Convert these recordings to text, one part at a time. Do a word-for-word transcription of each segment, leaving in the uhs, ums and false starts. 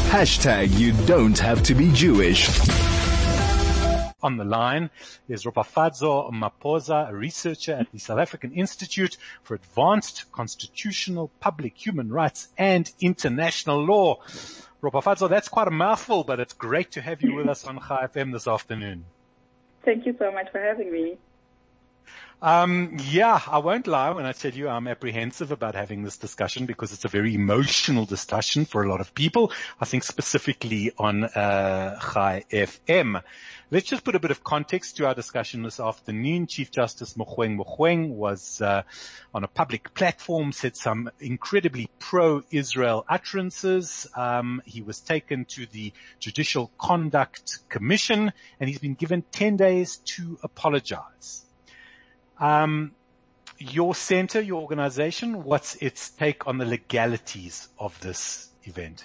Hashtag you don't have to be Jewish. On the line is Ropafadzo Maposa, a researcher at the South African Institute for Advanced Constitutional Public Human Rights and International Law. Ropafadzo, that's quite a mouthful, but it's great to have you with us on Chai F M this afternoon. Thank you so much for having me. Um, yeah, I won't lie when I tell you I'm apprehensive about having this discussion because it's a very emotional discussion for a lot of people. I think specifically on uh, Chai F M. Let's just put a bit of context to our discussion this afternoon. Chief Justice Mogoeng Mogoeng was uh, on a public platform, said some incredibly pro-Israel utterances. Um, he was taken to the Judicial Conduct Commission, and he's been given ten days to apologize. Um, your center, your organization, what's its take on the legalities of this event?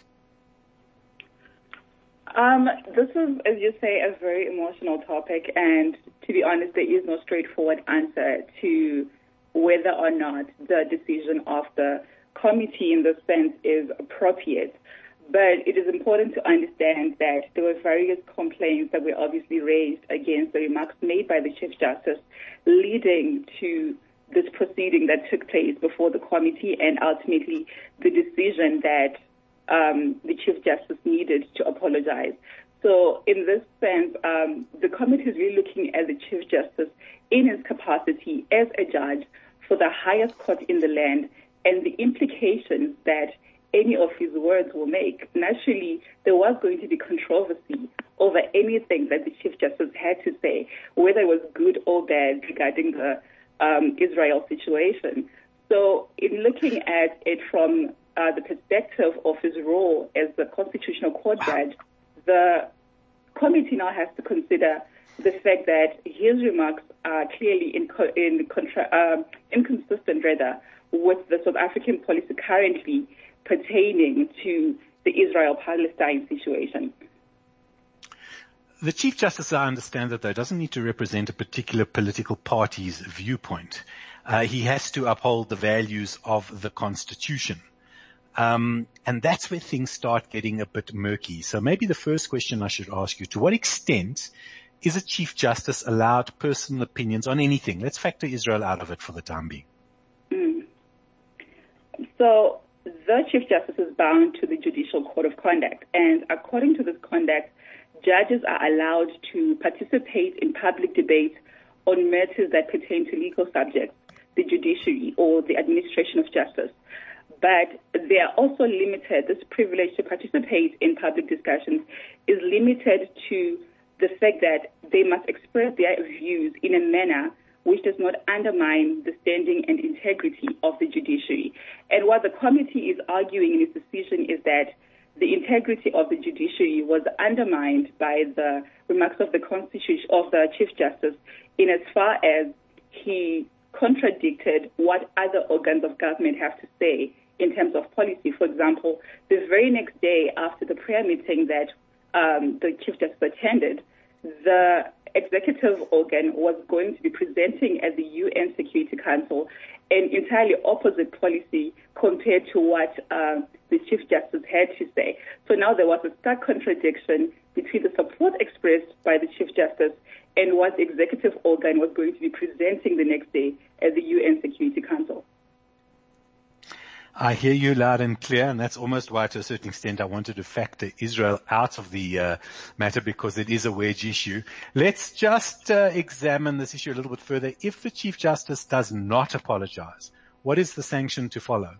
Um, this is, as you say, a very emotional topic, and to be honest, there is no straightforward answer to whether or not the decision of the committee in this sense is appropriate. But it is important to understand that there were various complaints that were obviously raised against the remarks made by the Chief Justice, leading to this proceeding that took place before the committee and ultimately the decision that um, the Chief Justice needed to apologize. So in this sense, um, the committee is really looking at the Chief Justice in his capacity as a judge for the highest court in the land and the implications that any of his words will make. Naturally, there was going to be controversy over anything that the Chief Justice had to say, whether it was good or bad regarding the um, Israel situation. So in looking at it from uh, the perspective of his role as the Constitutional Court judge, the committee now has to consider the fact that his remarks are clearly in, in contra, um, inconsistent, rather, with the South African policy currently pertaining to the Israel-Palestine situation. The Chief Justice, I understand that, though, doesn't need to represent a particular political party's viewpoint. Uh, he has to uphold the values of the Constitution. Um, and that's where things start getting a bit murky. So maybe the first question I should ask you, to what extent is a Chief Justice allowed personal opinions on anything? Let's factor Israel out of it for the time being. Mm. So, the Chief Justice is bound to the Judicial Code of Conduct, and according to this conduct, judges are allowed to participate in public debate on matters that pertain to legal subjects, the judiciary, or the administration of justice. But they are also limited, this privilege to participate in public discussions is limited to the fact that they must express their views in a manner which does not undermine the standing and integrity of the judiciary. And what the committee is arguing in its decision is that the integrity of the judiciary was undermined by the remarks of the Constitution of the Chief Justice in as far as he contradicted what other organs of government have to say in terms of policy. For example, the very next day after the prayer meeting that um, the Chief Justice attended, the executive organ was going to be presenting at the U N Security Council an entirely opposite policy compared to what uh, the Chief Justice had to say. So now there was a stark contradiction between the support expressed by the Chief Justice and what the executive organ was going to be presenting the next day at the U N Security Council. I hear you loud and clear, and that's almost why, to a certain extent, I wanted to factor Israel out of the uh, matter, because it is a wedge issue. Let's just uh, examine this issue a little bit further. If the Chief Justice does not apologize, what is the sanction to follow?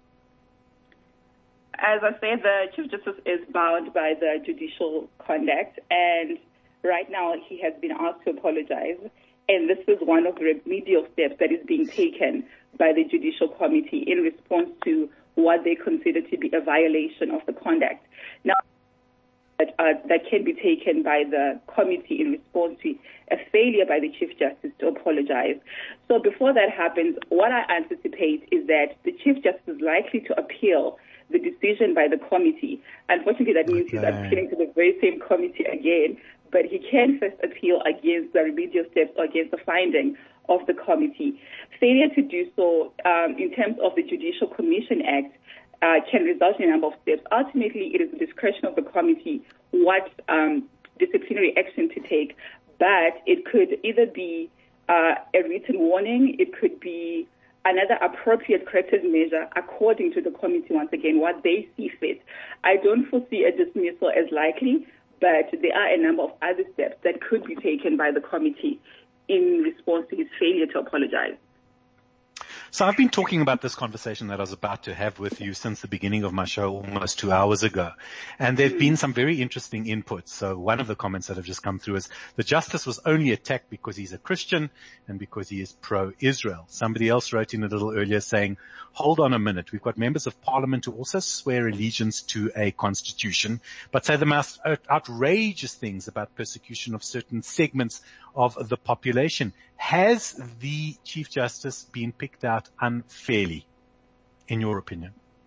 As I said, the Chief Justice is bound by the judicial conduct, and right now he has been asked to apologize, and this is one of the remedial steps that is being taken by the Judicial Committee in response to what they consider to be a violation of the conduct. Now, that, uh, that can be taken by the committee in response to a failure by the Chief Justice to apologize. So before that happens, what I anticipate is that the Chief Justice is likely to appeal the decision by the committee. Unfortunately, that means okay. he's appealing to the very same committee again, but he can first appeal against the remedial steps or against the finding of the committee. Failure to do so, um, in terms of the Judicial Commission Act, uh, can result in a number of steps. Ultimately, it is the discretion of the committee what um, disciplinary action to take, but it could either be uh, a written warning, it could be another appropriate corrective measure according to the committee, once again, what they see fit. I don't foresee a dismissal as likely, but there are a number of other steps that could be taken by the committee in response to his failure to apologize. So I've been talking about this conversation that I was about to have with you since the beginning of my show almost two hours ago. And there have been some very interesting inputs. So one of the comments that have just come through is the justice was only attacked because he's a Christian and because he is pro-Israel. Somebody else wrote in a little earlier saying, hold on a minute. We've got members of parliament who also swear allegiance to a constitution, but say the most outrageous things about persecution of certain segments of the population. Has the Chief Justice been picked out unfairly, in your opinion?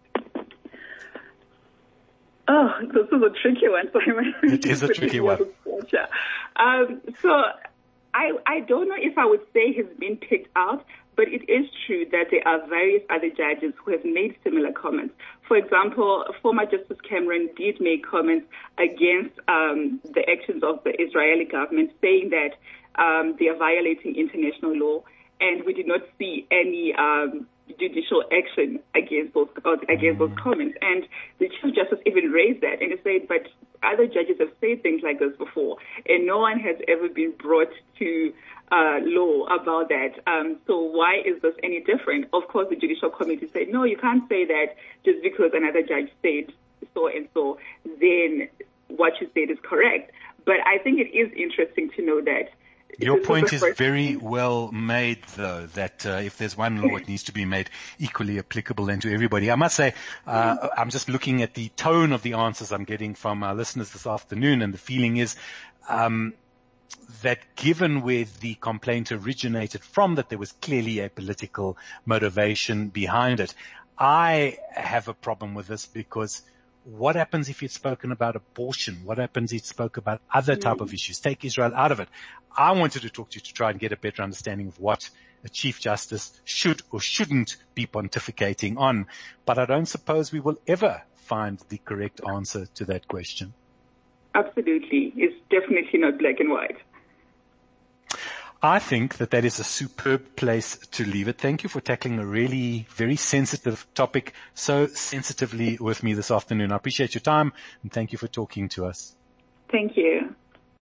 Oh, this is a tricky one, Simon. It is a tricky one. Um, so I, I don't know if I would say he's been picked out, but it is true that there are various other judges who have made similar comments. For example, former Justice Cameron did make comments against um, the actions of the Israeli government, saying that um, they are violating international law, and we did not see any um, judicial action against those against those comments. And the Chief Justice even raised that and he said, but other judges have said things like this before, and no one has ever been brought to uh, law about that. Um, so why is this any different? Of course, the Judicial Committee said, no, you can't say that just because another judge said so and so, then what you said is correct. But I think it is interesting to know that your point is very well made, though, that uh, if there's one law, it needs to be made equally applicable and to everybody. I must say, uh, I'm just looking at the tone of the answers I'm getting from our listeners this afternoon, and the feeling is um, that given where the complaint originated from, that there was clearly a political motivation behind it. I have a problem with this because what happens if you'd spoken about abortion? What happens if you spoke about other type of issues? Take Israel out of it. I wanted to talk to you to try and get a better understanding of what a Chief Justice should or shouldn't be pontificating on. But I don't suppose we will ever find the correct answer to that question. Absolutely. It's definitely not black and white. I think that that is a superb place to leave it. Thank you for tackling a really very sensitive topic so sensitively with me this afternoon. I appreciate your time and thank you for talking to us. Thank you.